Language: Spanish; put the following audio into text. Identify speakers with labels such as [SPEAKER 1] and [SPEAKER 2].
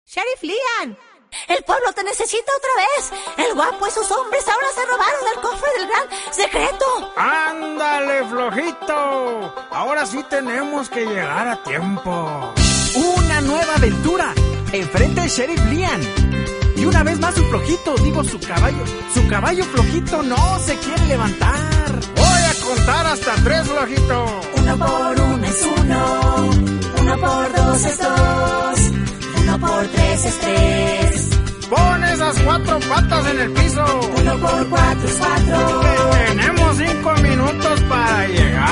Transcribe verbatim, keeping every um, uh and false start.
[SPEAKER 1] Sheriff Lian, el pueblo te necesita otra vez. El guapo y sus hombres ahora se robaron el cofre del gran secreto.
[SPEAKER 2] ¡Ándale, flojito! Ahora sí tenemos que llegar a tiempo.
[SPEAKER 3] Una nueva aventura. Enfrente el Sheriff Lian. Y una vez más su flojito, digo su caballo. Su caballo flojito no se quiere levantar.
[SPEAKER 2] Voy a contar hasta tres, flojito.
[SPEAKER 1] Uno por uno es uno. Uno por dos es dos. Uno por tres es tres.
[SPEAKER 2] Pon esas cuatro patas en el piso.
[SPEAKER 1] Uno por cuatro es cuatro.
[SPEAKER 2] Tenemos cinco minutos para llegar.